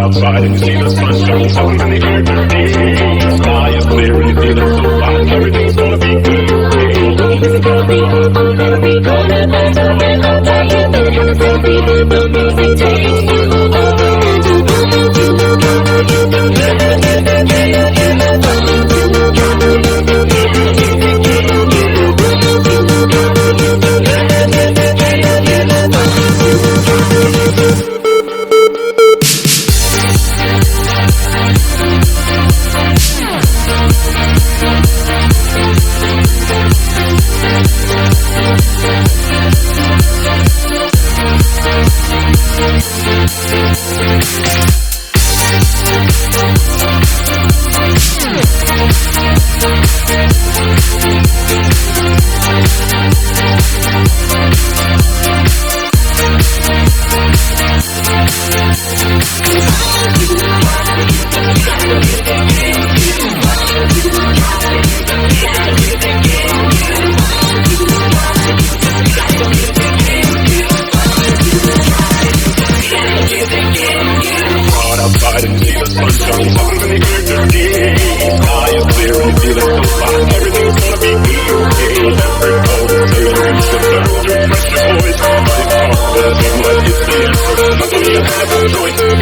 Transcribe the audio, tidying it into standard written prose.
outside and you see the sun shining, something in the air today. Sky is clear and you're feeling so fine. Everything's gonna be good. It's gonna be golden, it's gonna be all day. You better have a selfie. The music takes you over. Outside and see the sun shining, something in the air today. Sky is clear and you're feeling so fine. Everything's gonna be okay. Every cold and tail, you should learn to trust your voice. But it's hard, but it seems like it's the answer. Nothing you have a choice.